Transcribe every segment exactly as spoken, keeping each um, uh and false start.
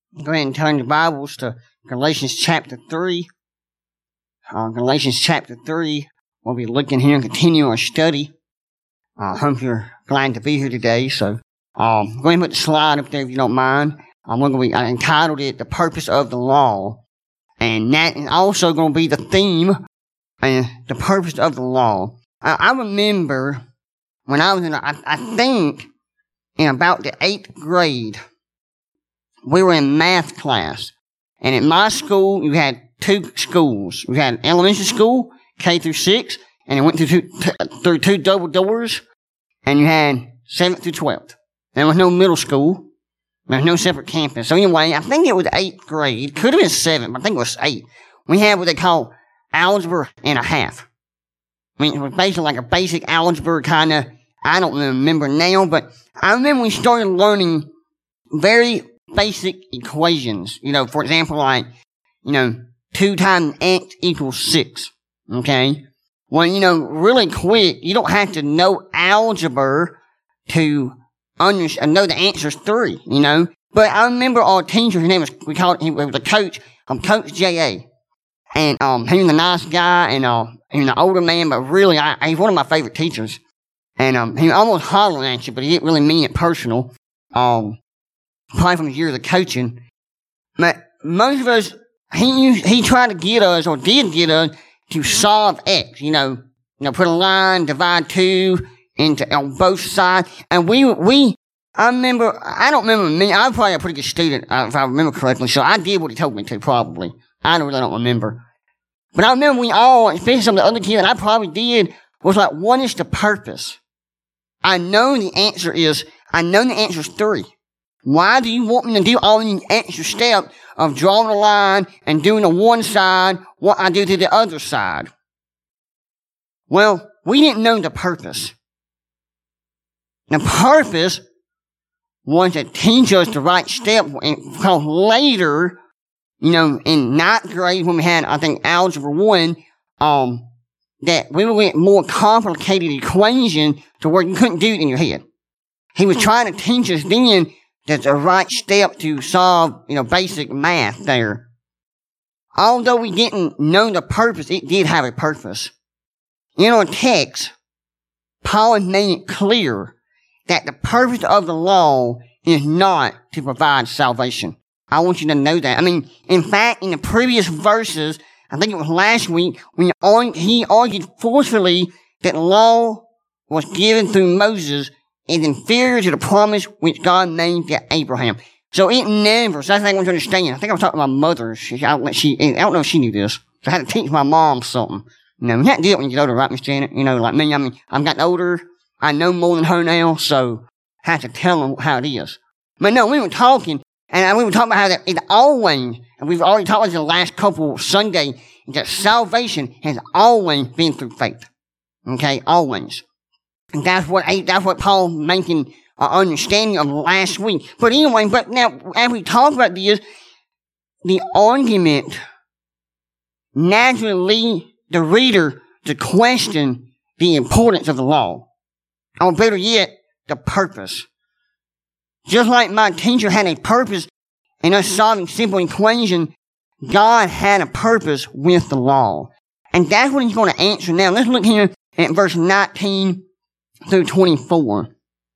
Go ahead and turn your Bibles to Galatians chapter three. Uh, Galatians chapter three. We'll be looking here and continue our study. I uh, hope you're glad to be here today. So, um, go ahead and put the slide up there if you don't mind. I'm going to be, I entitled it, The Purpose of the Law. And that is also going to be the theme, and the purpose of the law. I, I remember when I was in, I, I think, in about the eighth grade, we were in math class. And at my school, you had two schools. We had elementary school, K through six, and it went through two, t- through two double doors. And you had seventh through twelfth. There was no middle school. There was no separate campus. So anyway, I think it was eighth grade. Could have been seventh, but I think it was eight. We had what they call algebra and a half. I mean, it was basically like a basic algebra kind of, I don't remember now, but I remember we started learning very basic equations. You know, for example, like, you know, two times x equals six. Okay? Well, you know, really quick, you don't have to know algebra to under, know the answer's three, you know? But I remember our teacher, his name was, we called him, he was a coach, um, Coach J A. And, um, he was a nice guy, and, uh, he was an older man, but really, I, he's one of my favorite teachers. And, um, he almost hollered at you, but he didn't really mean it personal. Um, probably from his years of coaching. But most of us, he used, he tried to get us, or did get us, to solve X, you know, you know, put a line, divide two into, on both sides. And we, we, I remember, I don't remember me, I was probably a pretty good student, uh, if I remember correctly, so I did what he told me to, probably. I don't really don't remember. But I remember we all, especially some of the other kids, and I probably did, was like, what is the purpose? I know the answer is, I know the answer is three. Why do you want me to do all these extra steps of drawing a line and doing the one side what I do to the other side? Well, we didn't know the purpose. The purpose was to teach us the right step, because later, you know, in ninth grade when we had, I think, Algebra one, um, that we would get more complicated equation to where you couldn't do it in your head. He was trying to teach us then that's the right step to solve, you know, basic math there. Although we didn't know the purpose, it did have a purpose. In our text, Paul has made it clear that the purpose of the law is not to provide salvation. I want you to know that. I mean, in fact, in the previous verses, I think it was last week, when he argued forcefully that the law was given through Moses is inferior to the promise which God made to Abraham. So it never, so that's what I want you to understand. I think I was talking to my mother. She, I, she, I don't know if she knew this. So I had to teach my mom something. You know, you have to do it when you get older, right, Miss Janet? You know, like me, I mean, I've gotten older. I know more than her now, so I have to tell them how it is. But no, we were talking, and we were talking about how that it always, and we've already talked about the last couple Sundays, that salvation has always been through faith. Okay, always. And that's what, that's what Paul making an understanding of last week. But anyway, but now, as we talk about this, the argument naturally leads the reader to question the importance of the law. Or better yet, the purpose. Just like my teacher had a purpose in us solving simple equations, God had a purpose with the law. And that's what he's going to answer now. Let's look here at verse nineteen through twenty-four.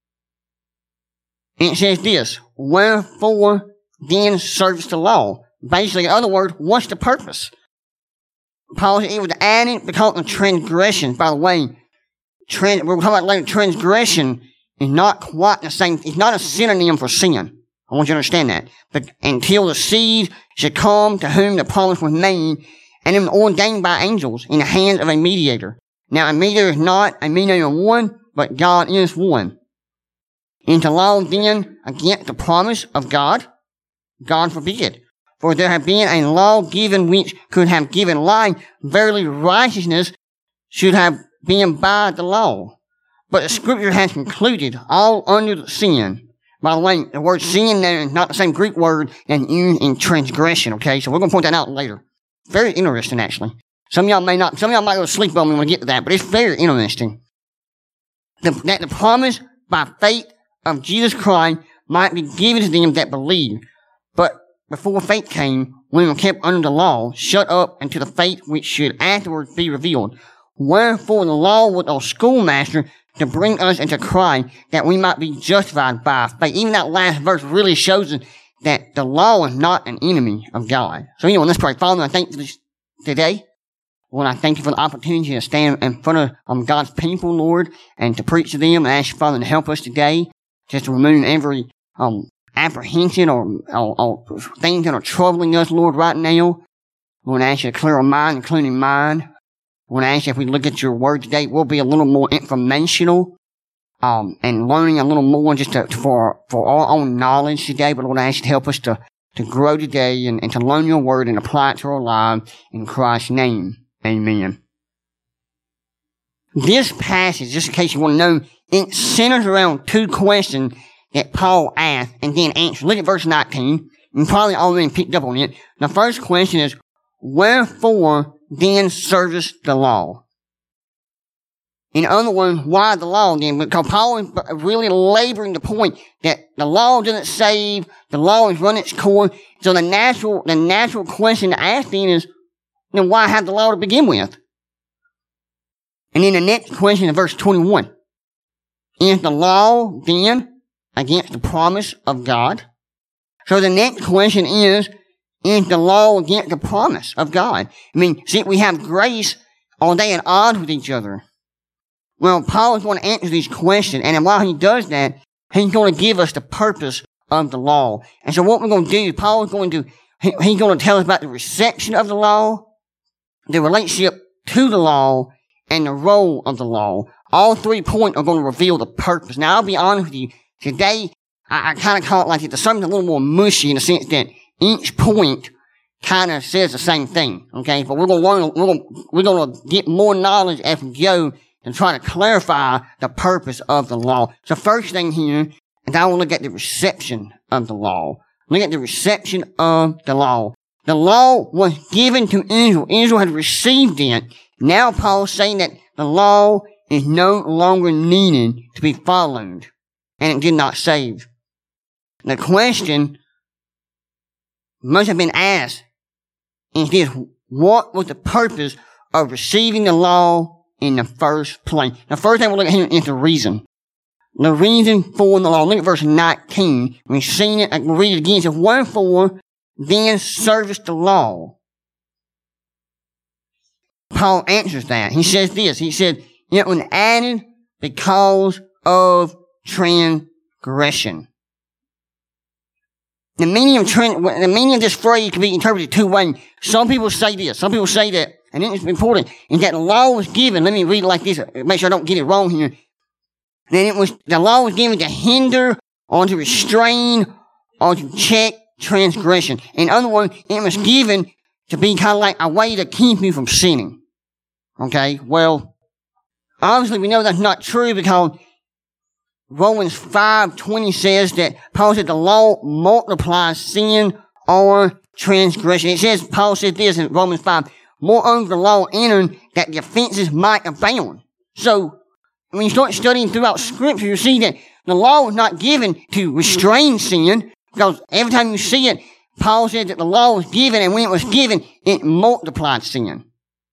And it says this, wherefore then serves the law? Basically, in other words, what's the purpose? Paul said it was added because of transgression. By the way, trans, we're talking about later, transgression is not quite the same, it's not a synonym for sin. I want you to understand that. But until the seed should come to whom the promise was made, and it was ordained by angels in the hands of a mediator. Now, a mediator is not a mediator of one, but God is one. And to law then against the promise of God? God forbid. For there had been a law given which could have given life. Verily righteousness should have been by the law. But the scripture has concluded all under the sin. By the way, the word sin there is not the same Greek word as used in transgression, okay? So we're going to point that out later. Very interesting, actually. Some of y'all may not, some of y'all might go to sleep on me when we get to that, but it's very interesting. The, that the promise by faith of Jesus Christ might be given to them that believe. But before faith came, we were kept under the law, shut up unto the faith which should afterwards be revealed. Wherefore the law was our schoolmaster to bring us into Christ, that we might be justified by faith. Even that last verse really shows us that the law is not an enemy of God. So anyway, let's pray. Father, I thank you for this today. Lord, I thank you for the opportunity to stand in front of um, God's people, Lord, and to preach to them. And I ask you, Father, to help us today, just to remove every um, apprehension or, or, or things that are troubling us, Lord, right now. Lord, I ask you to clear our mind, including mine. Lord, I ask you if we look at your word today, we'll be a little more informational um, and learning a little more just to, for for our own knowledge today. But Lord, I ask you to help us to, to grow today and, and to learn your word and apply it to our lives in Christ's name. Amen. This passage, just in case you want to know, it centers around two questions that Paul asked and then answered. Look at verse nineteen. You probably already picked up on it. The first question is, wherefore then servest the law? In other words, why the law then? Because Paul is really laboring the point that the law doesn't save, the law has run its course. So the natural, the natural question to ask then is, then why have the law to begin with? And then the next question in verse twenty-one. Is the law then against the promise of God? So the next question is, is the law against the promise of God? I mean, see, we have grace, are they at odds with each other? Well, Paul is going to answer these questions, and while he does that, he's going to give us the purpose of the law. And so what we're going to do, Paul is going to, he, he's going to tell us about the reception of the law, the relationship to the law, and the role of the law. All three points are going to reveal the purpose. Now, I'll be honest with you. Today, I, I kind of call it like the something a little more mushy in the sense that each point kind of says the same thing. Okay, but we're going to learn. We're going we're going to get more knowledge as we go and try to clarify the purpose of the law. So, first thing here is I want to look at the reception of the law. Look at the reception of the law. The law was given to Israel. Israel had received it. Now Paul's saying that the law is no longer needed to be followed, and it did not save. The question must have been asked is this: what was the purpose of receiving the law in the first place? The first thing we'll look at here is the reason. The reason for the law. Look at verse nineteen. We've seen it. We'll read it again. It says, wherefore then servest the law? Paul answers that. He says this. He said, it was added because of transgression. The meaning of trans, the meaning of this phrase can be interpreted two ways. Some people say this. Some people say that, and it's important, is that the law was given. Let me read it like this. Make sure I don't get it wrong here. Then it was, the law was given to hinder or to restrain or to check transgression. In other words, it was given to be kind of like a way to keep you from sinning. Okay, well, obviously we know that's not true because Romans five twenty says that Paul said the law multiplies sin or transgression. It says, Paul said this in Romans five, moreover the law entered that the offenses might abound. So, when you start studying throughout Scripture, you see that the law was not given to restrain sin, because every time you see it, Paul said that the law was given, and when it was given, it multiplied sin.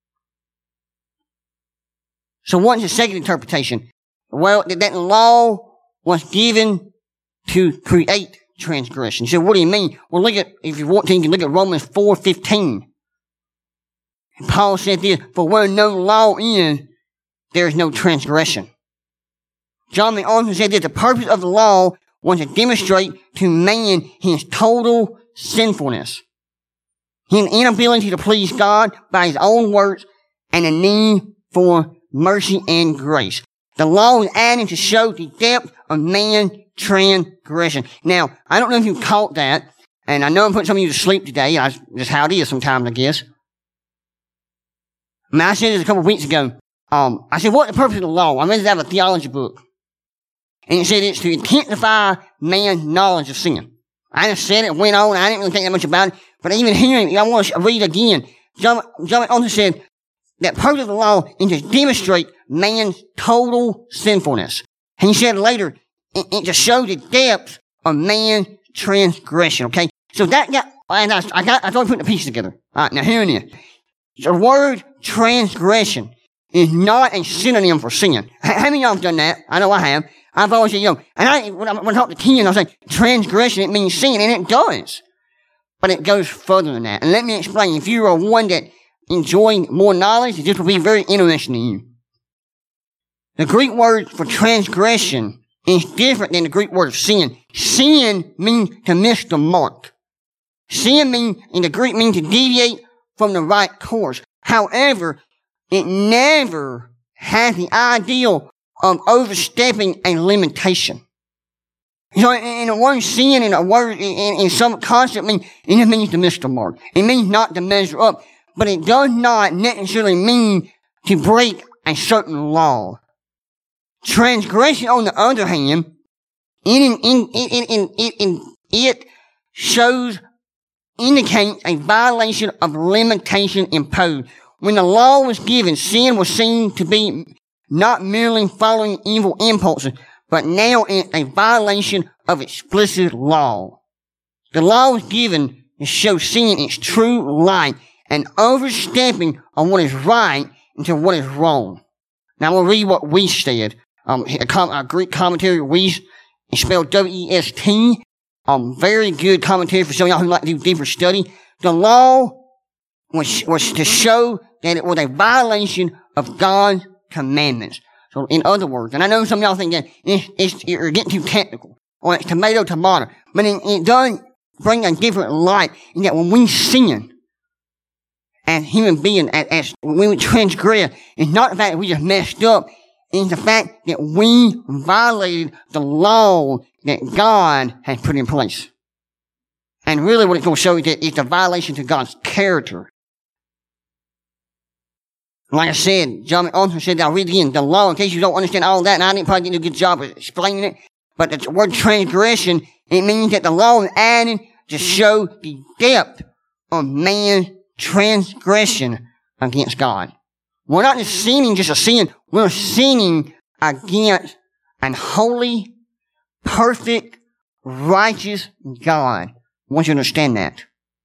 So what's the second interpretation? Well, that the law was given to create transgression. So what do you mean? Well, look at, if you want to, you can look at Romans four fifteen. Paul said this, for where no law is, there is no transgression. John MacArthur said that the purpose of the law was to demonstrate to man his total sinfulness, his inability to please God by his own works, and a need for mercy and grace. The law was added to show the depth of man's transgression. Now, I don't know if you caught that, and I know I'm putting some of you to sleep today. That's just how it is sometimes, I guess. I mean, I said this a couple of weeks ago. Um, I said, what's the purpose of the law? I read it out of a theology book. And it said it's to intensify man's knowledge of sin. I just said it, went on, I didn't really think that much about it. But even hearing it, I want to read again. John, John also said that purpose of the law is to demonstrate man's total sinfulness. And he said later, it, it to show the depth of man's transgression, okay? So that got and I, I got, I started putting the pieces together. Alright, now hear me. The word transgression is not a synonym for sin. How many of y'all have done that? I know I have. I've always said, you know, and I, when I, when I talk to kids, I say, transgression, it means sin, and it does. But it goes further than that. And let me explain. If you are one that enjoys more knowledge, this will be very interesting to you. The Greek word for transgression is different than the Greek word of sin. Sin means to miss the mark. Sin means, in the Greek, means to deviate from the right course. However, it never has the ideal of overstepping a limitation. So, in the word sin, in a word, in, in some concept, mean, it just means to miss the mark. It means not to measure up. But it does not necessarily mean to break a certain law. Transgression, on the other hand, in, in, in, in, in, in, in, it shows, indicates a violation of limitation imposed. When the law was given, sin was seen to be not merely following evil impulses, but now it's a violation of explicit law. The law was given to show sin its true light and overstepping on what is right into what is wrong. Now we'll read what Wuest said. Um, a, com- a Greek commentary, Wuest, it's spelled W E S T. Um, very good commentary for some of y'all who like to do deeper study. The law was, was to show that it was a violation of God's commandments. So, in other words, and I know some of y'all think that it's, it's, you're getting too technical, or it's tomato, tomato, but it, it does bring a different light in that when we sin, as human beings, as, as when we transgress, it's not the fact that we just messed up, it's the fact that we violated the law that God has put in place. And really what it's going to show you that it's a violation to God's character. Like I said, John MacArthur said, I'll read it again, the law, in case you don't understand all that, and I didn't probably do a good job of explaining it, but the word transgression, it means that the law is added to show the depth of man's transgression against God. We're not just sinning just a sin, we're sinning against an holy, perfect, righteous God. I want you to understand that.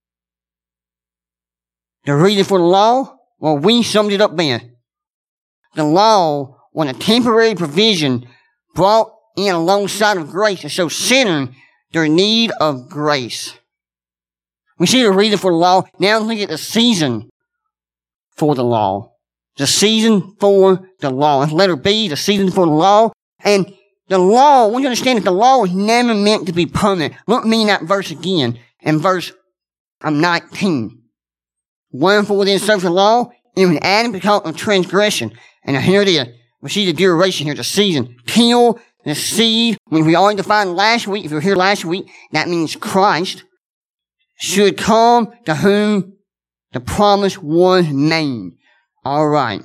The reason for the law? Well, we summed it up then. The law was a temporary provision brought in alongside of grace to show sinners their need of grace. We see the reason for the law. Now look at the season for the law. The season for the law. That's letter B, the season for the law. And the law, I want you to understand that the law was never meant to be permanent. Look at me in that verse again, in verse um, nineteen. Wherefore then serves the law, it was added because of transgression. And here it is. We see the duration here, the season. Till the seed, when we already defined last week, if you were here last week, that means Christ, should come to whom the promise was made. Alright.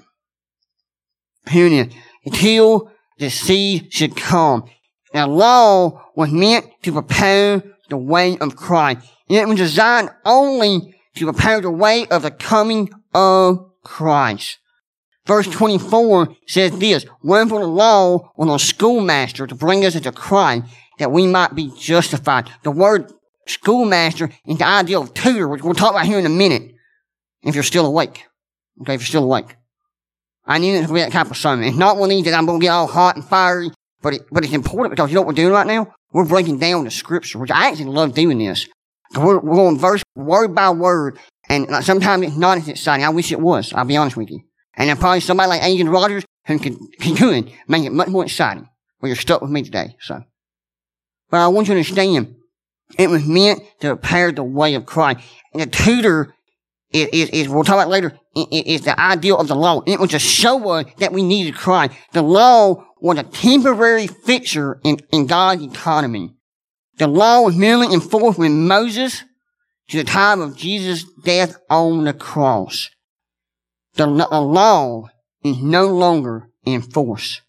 Here it is. Until the seed should come. The law was meant to prepare the way of Christ. It was designed only to prepare the way of the coming of Christ. Verse twenty-four says this, wherefore the law was a schoolmaster to bring us into Christ, that we might be justified. The word schoolmaster is the idea of tutor, which we'll talk about here in a minute, if you're still awake. Okay, if you're still awake. I knew it would be that type of sermon. It's not one of these that I'm going to get all hot and fiery, but it, but it's important because you know what we're doing right now? We're breaking down the scripture, which I actually love doing this. We're, we're going verse, word by word, and sometimes it's not as exciting. I wish it was, I'll be honest with you. And there's probably somebody like Adrian Rogers who could, could make it much more exciting. Well, you're stuck with me today, so. But I want you to understand, it was meant to prepare the way of Christ. And the tutor is, is, is we'll talk about later, is the ideal of the law. It was to show us that we needed Christ. The law was a temporary fixture in, in God's economy. The law was merely enforced when Moses, to the time of Jesus' death on the cross. The, the law is no longer in force.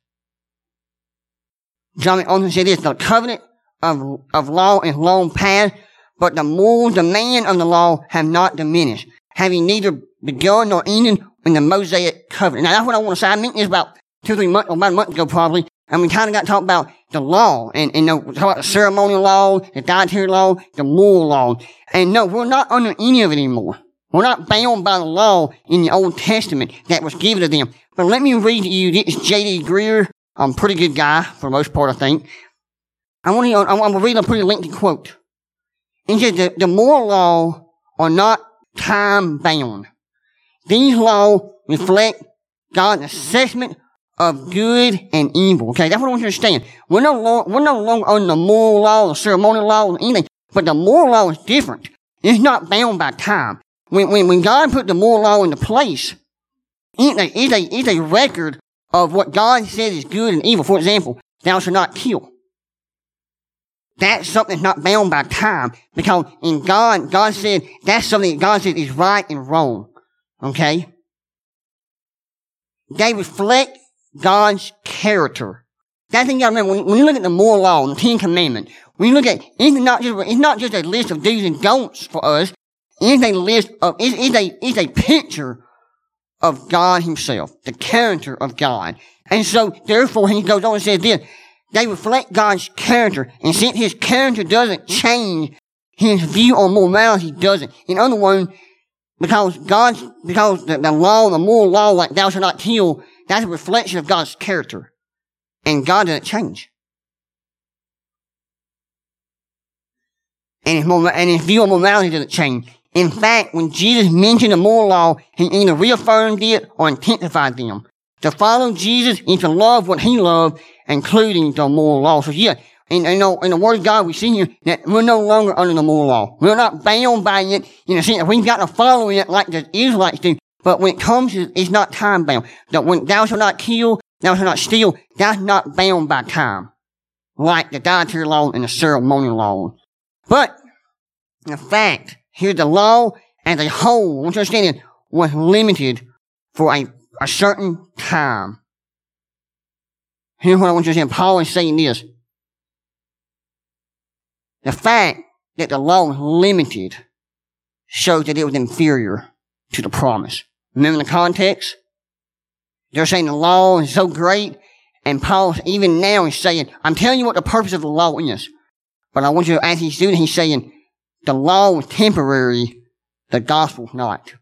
John MacArthur said this, the covenant of, of law is long past, but the moral demand of the law have not diminished, having neither begun nor ended in the Mosaic covenant. Now that's what I want to say. I mentioned this about two or three months, or about a month ago probably, and we kind of got to talk about the law, and, and no, talk about the ceremonial law, the dietary law, the moral law. And no, we're not under any of it anymore. We're not bound by the law in the Old Testament that was given to them. But let me read to you, this is J D Greear, a um, pretty good guy for the most part, I think. I want to, I'm going to read a pretty lengthy quote. It says the, the moral law are not time bound. These laws reflect God's assessment of good and evil. Okay, that's what I want you to understand. We're no longer, we're no longer on the moral law, the ceremonial law, or anything. But the moral law is different. It's not bound by time. When, when, when God put the moral law into place, it's a, it's a, it's a record of what God says is good and evil. For example, thou shalt not kill. That's something that's not bound by time. Because in God, God said, that's something that God said is right and wrong. Okay? They reflect God's character. That's the thing you gotta remember. When, when you look at the moral law and the Ten Commandments, when you look at, it's not just, it's not just a list of do's and don'ts for us. It's a list of, it's, it's a, it's a picture of God himself. The character of God. And so, therefore, he goes on and says this, they reflect God's character. And since his character doesn't change, his view on morality doesn't. In other words, because God's, because the, the law, the moral law, like thou shalt not kill, that's a reflection of God's character. And God doesn't change. And his, moral, and his view on morality doesn't change. In fact, when Jesus mentioned the moral law, he either reaffirmed it or intensified them. To follow Jesus is to love what he loved, including the moral law. So yeah, in, in, the, in the Word of God, we see here that we're no longer under the moral law. We're not bound by it in the sense that we've got to follow it like the Israelites do. But when it comes to, it's not time bound. That when thou shalt not kill, thou shalt not steal, that's not bound by time. Like the dietary law and the ceremonial law. But, in fact, here the law as a whole, I want you to understand it, was limited for a, a certain time. Here's what I want you to understand. Paul is saying this. The fact that the law was limited shows that it was inferior to the promise. Remember the context? They're saying the law is so great, and Paul, even now, is saying, I'm telling you what the purpose of the law is. But I want you to, as he's doing, he's saying, the law was temporary, the gospel not.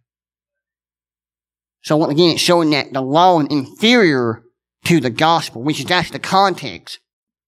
So once again, it's showing that the law is inferior to the gospel, which is that's the context.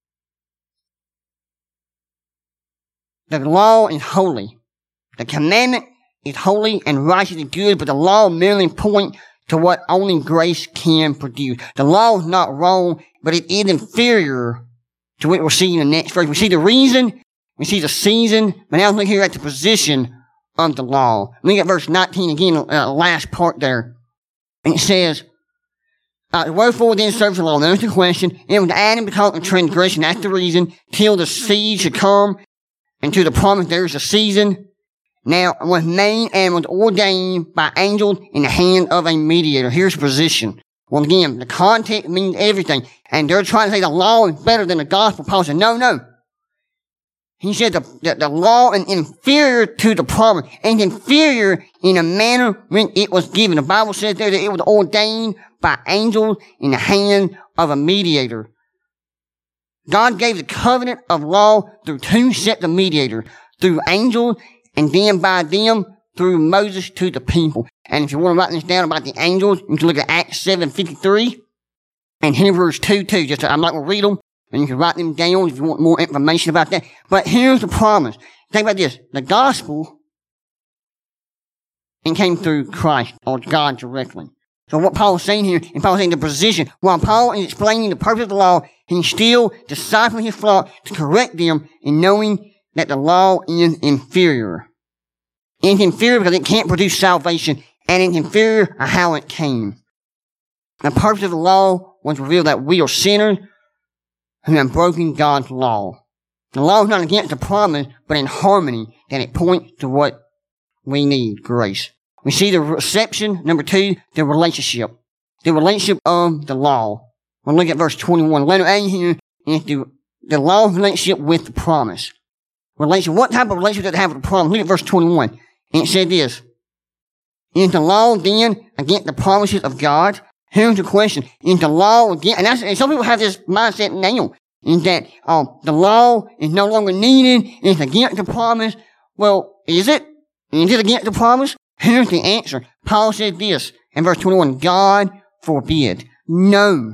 The law is holy. The commandment is holy and righteous and good, but the law merely points to what only grace can produce. The law is not wrong, but it is inferior to what we'll see in the next verse. We see the reason, we see the season, but now look here at the position of the law. Look at verse nineteen again, uh, last part there. And it says, uh, wherefore then serves the law? There's the question. It was added because of transgression. That's the reason. Till the seed should come, and to the promise there is a season. Now, it was made and was ordained by angels in the hand of a mediator. Here's the position. Well, again, the context means everything. And they're trying to say the law is better than the gospel. Paul said, no, no. He said the, the, the law is inferior to the promise. And inferior in a manner when it was given. The Bible says there that it was ordained by angels in the hand of a mediator. God gave the covenant of law through two sets of mediators. Through angels, and then by them, through Moses to the people. And if you want to write this down about the angels, you can look at Acts seven fifty-three and Hebrews two two. Just, I'm not going to read them, and you can write them down if you want more information about that. But here's the promise. Think about this. The gospel, it came through Christ, or God directly. So what Paul is saying here, and Paul is saying the position, while Paul is explaining the purpose of the law, he's still discipling his flock to correct them in knowing that the law is inferior. It's inferior because it can't produce salvation, and it's inferior of how it came. The purpose of the law was to reveal that we are sinners who have broken God's law. The law is not against the promise, but in harmony, that it points to what we need, grace. We see the reception, number two, the relationship. The relationship of the law. We'll look at verse twenty-one. Letter A here is the, the law relationship with the promise. Relation. What type of relationship does it have with the promise? Look at verse twenty-one. And it said this. Is the law then against the promises of God? Here's the question. Is the law against, and, that's, and some people have this mindset now. is that uh, the law is no longer needed, it's against the promise. Well, is it? Is it against the promise? Here's the answer. Paul said this in verse twenty-one, God forbid. No.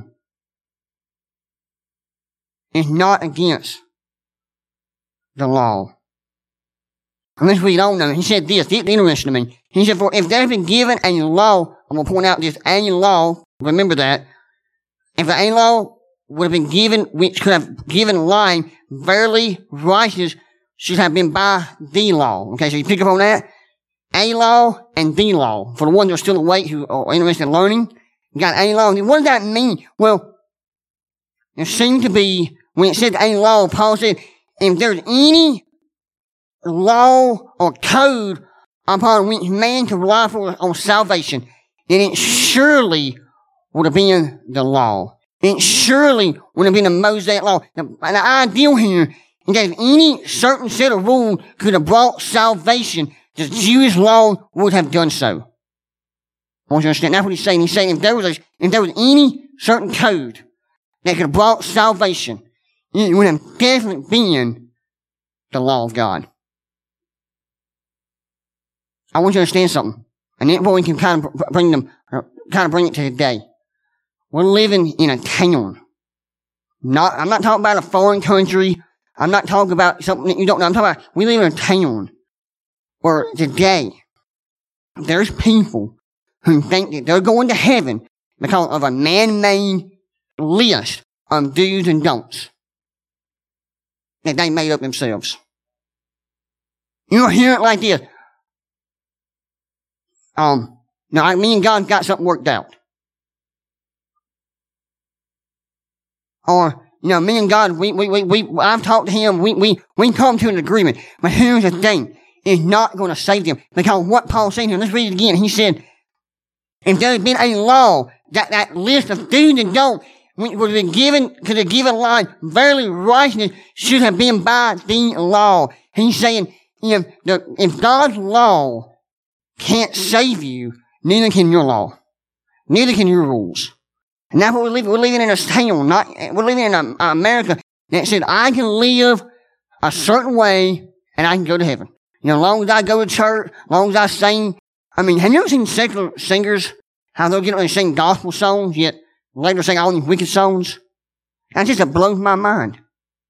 It's not against the law. And let's read on now. He said this, it's interesting to me. He said, for if there has been given a law, I'm going to point out this, a law, remember that, if a law would have been given, which could have given life, verily righteous should have been by the law. Okay, so you pick up on that? A law and the law. For the ones that are still awake who are interested in learning, you got a law. What does that mean? Well, there seems to be, when it said a law, Paul said, if there's any law or code upon which man could rely for on salvation, then it surely would have been the law. It surely would have been the Mosaic law. The, the ideal here is that if any certain set of rules could have brought salvation, the Jewish law would have done so. I want you to understand. That's what he's saying. He's saying if there was a, if there was any certain code that could have brought salvation, it would have definitely been the law of God. I want you to understand something. And then we can kind of bring them, kind of bring it to today. We're living in a town. Not, I'm not talking about a foreign country. I'm not talking about something that you don't know. I'm talking about, we live in a town where today there's people who think that they're going to heaven because of a man-made list of do's and don'ts that they made up themselves. You'll hear it like this. Um, now, me and God got something worked out. Or, you know, me and God, we, we, we, we I've talked to him, we, we, we come to an agreement. But here's the thing. It's not going to save them. Because what Paul said here, let's read it again. He said, if there had been a law, that, that list of do's and don'ts would have been given, could have given life, verily righteousness should have been by the law. He's saying, if, the, if God's law can't save you, neither can your law. Neither can your rules. And that's what we're living. We're living in a town, not, we're living in a, America that said, I can live a certain way and I can go to heaven. You know, as long as I go to church, as long as I sing. I mean, have you ever seen secular singers, how they'll get up and sing gospel songs, yet later sing all these wicked songs? That just blows my mind.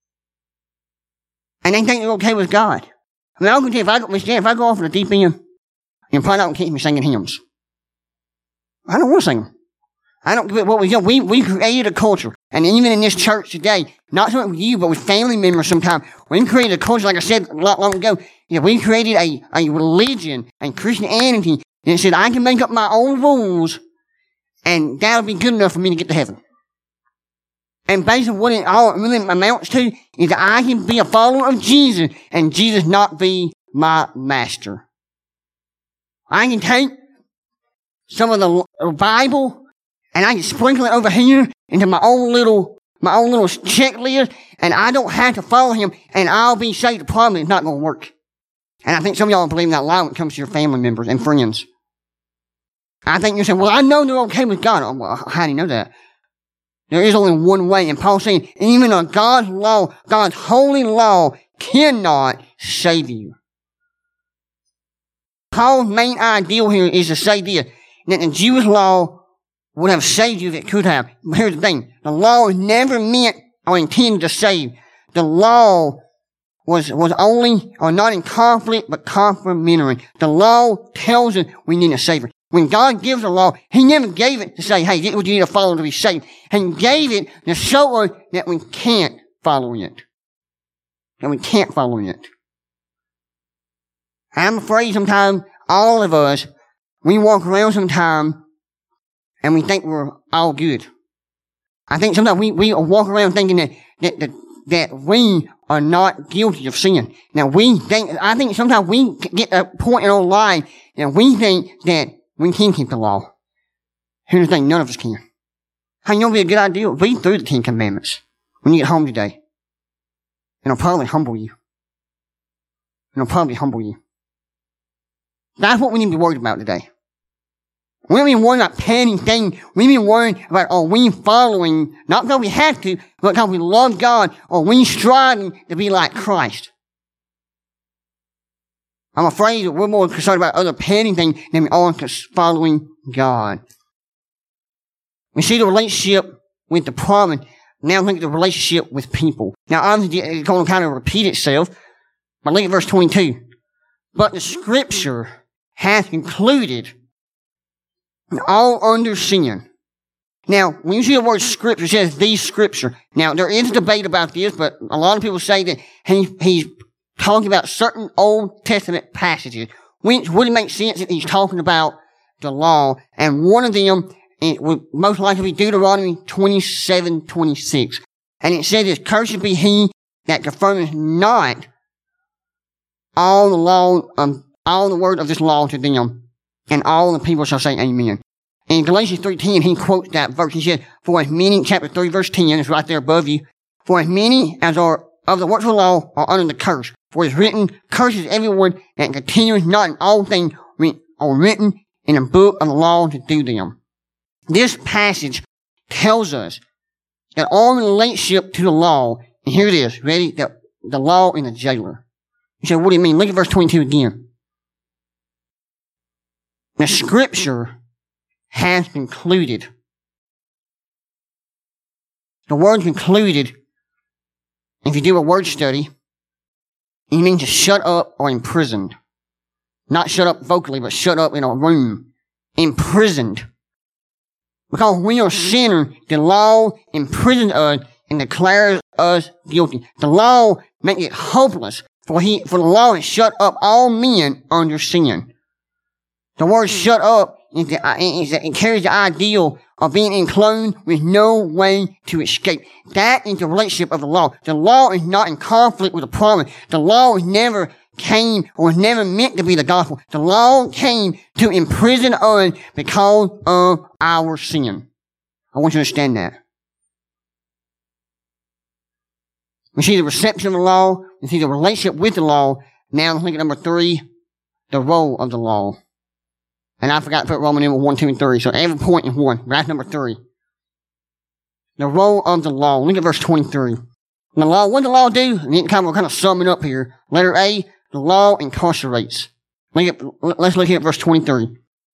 And they think they're okay with God. I mean, I can tell you, if I, go, if I go off in the deep end, you're probably not going to keep me singing hymns. I don't want to sing them. I don't give it what we do. We, we created a culture. And even in this church today, not so much with you, but with family members sometimes, we created a culture, like I said a lot long ago, you know, we created a, a religion and Christianity that said, I can make up my own rules and that'll be good enough for me to get to heaven. And basically what it all really amounts to is that I can be a follower of Jesus and Jesus not be my master. I can take some of the Bible and I can sprinkle it over here into my own little, my own little checklist, and I don't have to follow him, and I'll be saved. The problem is not going to work. And I think some of y'all believe that lie when it comes to your family members and friends. I think you're saying, well, I know they're okay with God. Oh, well, how do you know that? There is only one way, and Paul's saying, even a God's law, God's holy law, cannot save you. Paul's main ideal here is to say this, that the Jewish law would have saved you if it could have. But here's the thing. The law is never meant or intended to save. The law was, was only, or not in conflict, but complementary. The law tells us we need a Savior. When God gives a law, He never gave it to say, hey, this is what you need to follow to be saved. He gave it to show us that we can't follow it. That we can't follow it. I'm afraid sometimes all of us, we walk around sometimes and we think we're all good. I think sometimes we, we walk around thinking that, that, that, that we are not guilty of sin. Now we think, I think sometimes we get a point in our life and we think that we can keep the law. Here's the thing, none of us can. How you know it'd be a good idea? Read through the Ten Commandments when you get home today. And it'll probably humble you. And it'll probably humble you. That's what we need to be worried about today. We don't be worrying about petty things. We be worrying about, are we following, not because we have to, but because we love God, or we striving to be like Christ. I'm afraid that we're more concerned about other petty things than we are following God. We see the relationship with the promise. Now look at the relationship with people. Now obviously it's going to kind of repeat itself. But look at verse twenty-two. But the scripture hath concluded all under sin. Now, when you see the word scripture, it says the scripture. Now, there is a debate about this, but a lot of people say that he, he's talking about certain Old Testament passages, which wouldn't make sense if he's talking about the law. And one of them, it would most likely be Deuteronomy twenty-seven twenty-six. And it says this, cursed be he that confirmeth not all the law, um, all the word of this law to them. And all the people shall say amen. In Galatians three ten, he quotes that verse. He said, for as many, chapter three, verse ten, it's right there above you. For as many as are of the works of the law are under the curse. For it is written, curses everyone that continues not in all things are written in the book of the law to do them. This passage tells us that our relationship to the law, and here it is, ready, the, the law and the jailer. You say, what do you mean? Look at verse twenty-two again. The scripture has concluded. The word concluded, if you do a word study, it means to shut up or imprisoned. Not shut up vocally, but shut up in a room. Imprisoned. Because we are sinners, the law imprisons us and declares us guilty. The law makes it hopeless, for he, for the law has shut up all men under sin. The word shut up is the, is the, it carries the ideal of being enclosed with no way to escape. That is the relationship of the law. The law is not in conflict with the promise. The law never came or was never meant to be the gospel. The law came to imprison us because of our sin. I want you to understand that. We see the reception of the law. We see the relationship with the law. Now let's look at number three, the role of the law. And I forgot to put Roman numeral one, two, and three. So every point is one. That's number three. The role of the law. Look at verse twenty-three. The law, what did the law do? And it kind of, kind of sum it up here. Letter A, the law incarcerates. Look at, let's look at verse twenty-three.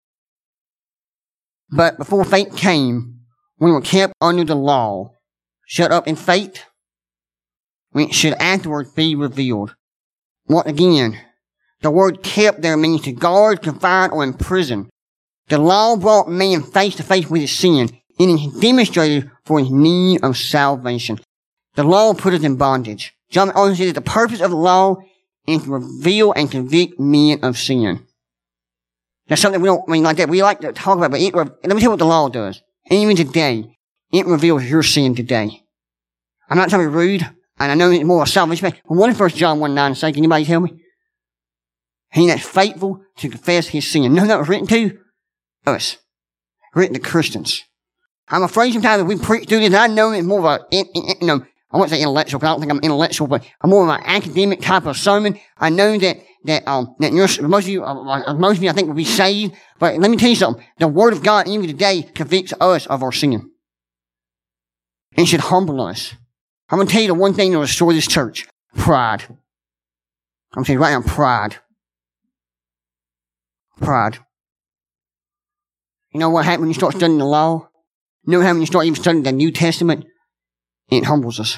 But before faith came, we were kept under the law, shut up in faith, which should afterwards be revealed. What again? The word kept there means to guard, confine, or imprison. The law brought man face to face with his sin, and is demonstrated for his need of salvation. The law put us in bondage. John also said that the purpose of the law is to reveal and convict men of sin. That's something we don't I mean like that. We like to talk about, but it, let me tell you what the law does. And even today, it reveals your sin today. I'm not trying to be rude, and I know it's more of salvation. But what does First John one nine say? Can anybody tell me? He that's faithful to confess his sin. You know that was written to us. Written to Christians. I'm afraid sometimes that we preach through this, and I know it's more of a, you know, I won't say intellectual, because I don't think I'm intellectual, but I'm more of an academic type of sermon. I know that, that, um, that you're, most of you, uh, most of you I think will be saved, but let me tell you something. The Word of God, even today, convicts us of our sin. It should humble us. I'm going to tell you the one thing that will destroy this church. Pride. I'm going to tell you right now, pride. Pride. You know what happens when you start studying the law? You know what happens when you start even studying the New Testament? It humbles us.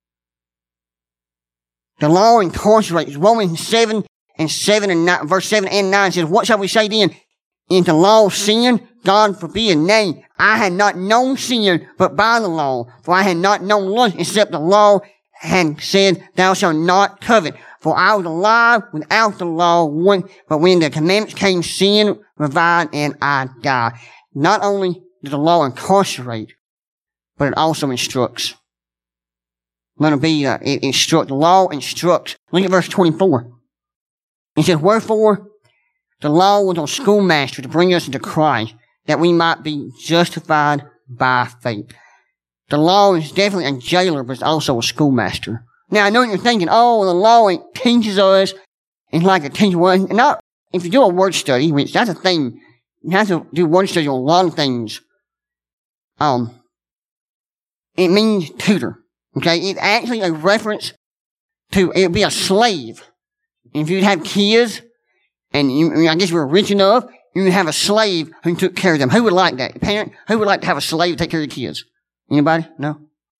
The law incarcerates. Romans seven and seven and nine, verse seven and nine says, what shall we say then? Is the law sin? God forbid. Nay, I had not known sin but by the law. For I had not known lust except the law had said, thou shalt not covet. For I was alive without the law, one, but when the commandments came, sin revived and I died. Not only does the law incarcerate, but it also instructs. Let it be, uh, it instructs. The law instructs. Look at verse twenty-four. It says, wherefore the law was a schoolmaster to bring us into Christ, that we might be justified by faith. The law is definitely a jailer, but it's also a schoolmaster. Now, I know what you're thinking, oh, the law, it teaches us, it's like a teacher. Well, not, if you do a word study, which that's a thing, you have to do word study on a lot of things. Um, it means tutor. Okay, it's actually a reference to, it would be a slave. If you'd have kids, and you, I guess you were rich enough, you would have a slave who took care of them. Who would like that? A parent? Who would like to have a slave to take care of the kids? Anybody? No?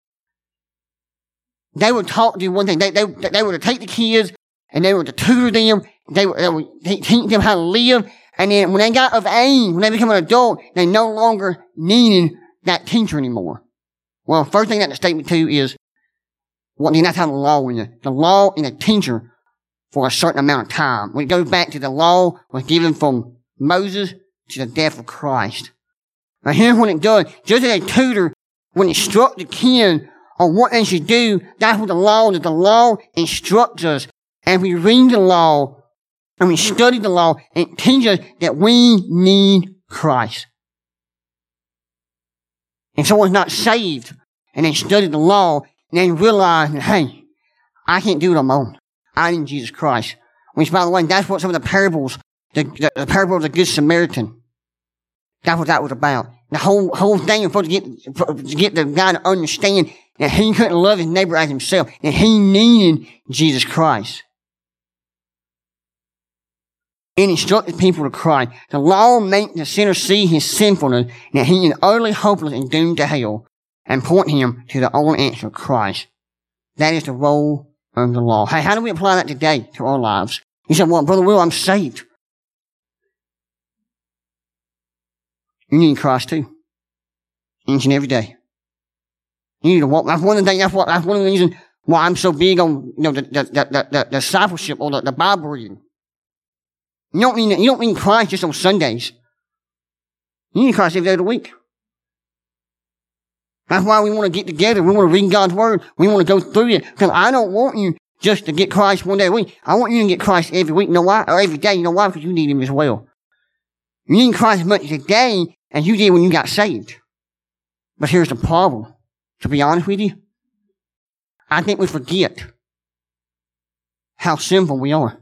They would talk to you one thing. They, they, they were to take the kids, and they were to tutor them. They were, they would teach them how to live. And then when they got of age, when they become an adult, they no longer needed that teacher anymore. Well, first thing that the statement too is, well, that's how the law is. The law is a teacher for a certain amount of time. When it goes back to the law was given from Moses to the death of Christ. Now here's what it does. Just as a tutor, when it instructs the kid on what they should do, that's what the law is. The law instructs us. And we read the law, and we study the law, and it teaches us that we need Christ. If someone's not saved, and they study the law, and they realize that, hey, I can't do it on my own. I need Jesus Christ. Which, by the way, that's what some of the parables, the, the, the parable of the Good Samaritan, that's what that was about. The whole whole thing was supposed to get, to get the guy to understand that he couldn't love his neighbor as himself, and he needed Jesus Christ. It instructed people to cry. The law made the sinner see his sinfulness, and that he is utterly hopeless and doomed to hell, and point him to the only answer of Christ. That is the role of the law. Hey, how do we apply that today to our lives? You said, well, Brother Will, I'm saved. You need Christ too. Each and every day. You need to walk. That's one of the things, that's what, that's one of the reasons why I'm so big on, you know, the, the, the, the, the discipleship or the, the Bible reading. You don't mean, you don't mean Christ just on Sundays. You need Christ every day of the week. That's why we want to get together. We want to read God's Word. We want to go through it. Because I don't want you just to get Christ one day a week. I want you to get Christ every week. You know why? Or every day. You know why? Because you need Him as well. You need Christ as much today as you did when you got saved. But here's the problem. To be honest with you, I think we forget how sinful we are.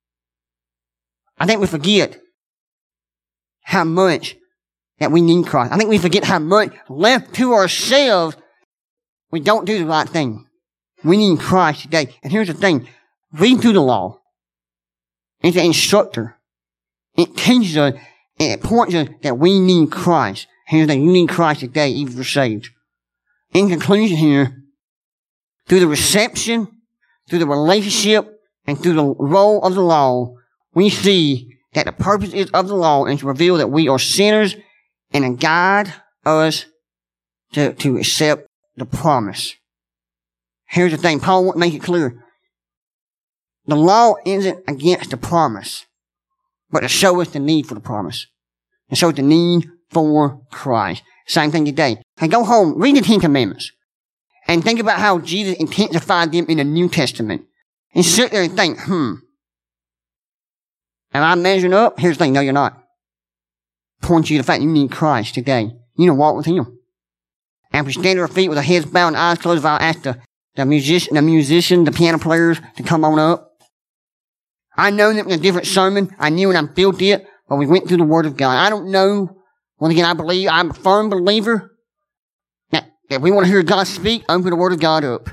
I think we forget how much that we need Christ. I think we forget how much left to ourselves we don't do the right thing. We need Christ today. And here's the thing. Read through the law. It's an instructor. It teaches us, it points us that we need Christ. Here's the thing. You need Christ today, even if you're saved. In conclusion here, through the reception, through the relationship, and through the role of the law, we see that the purpose is of the law is to reveal that we are sinners and to guide us to, to accept the promise. Here's the thing. Paul wants to make it clear. The law isn't against the promise, but to show us the need for the promise. To show us the need for Christ. Same thing today. Hey, go home, read the Ten Commandments, and think about how Jesus intensified them in the New Testament. And sit there and think, hmm, am I measuring up? Here's the thing. No, you're not. Point you to the fact you need Christ today. You need to walk with Him. And if we stand at our feet with our heads bowed and eyes closed, I'll ask the, the musician, the musician, the piano players to come on up. I know that in a different sermon, I knew when I built it, but we went through the Word of God. I don't know. Once again, I believe, I'm a firm believer that if we want to hear God speak, open the Word of God up.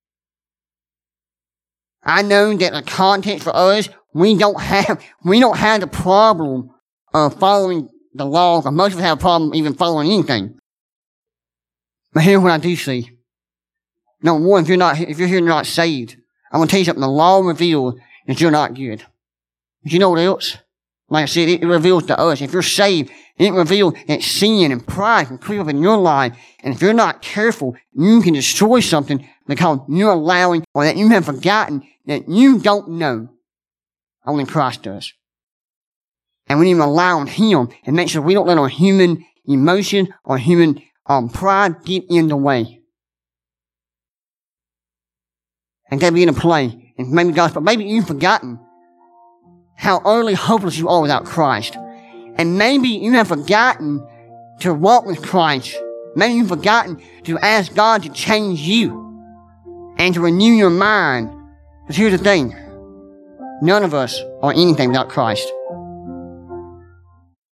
I know that the context for us, we don't have, we don't have the problem of following the law, because most of us have a problem even following anything. But here's what I do see. Number one, if you're not, if you're here and not saved, I'm going to tell you something. The law reveals that you're not good. But you know what else? Like I said, it reveals to us. If you're saved, it reveals that sin and pride can creep up in your life. And if you're not careful, you can destroy something because you're allowing, or that you have forgotten that you don't know. Only Christ does. And we need to rely on Him and make sure we don't let our human emotion or human um, pride get in the way. And that begin to play. And maybe God's, but maybe you've forgotten how utterly hopeless you are without Christ. And maybe you have forgotten to walk with Christ. Maybe you've forgotten to ask God to change you and to renew your mind. But here's the thing. None of us are anything without Christ.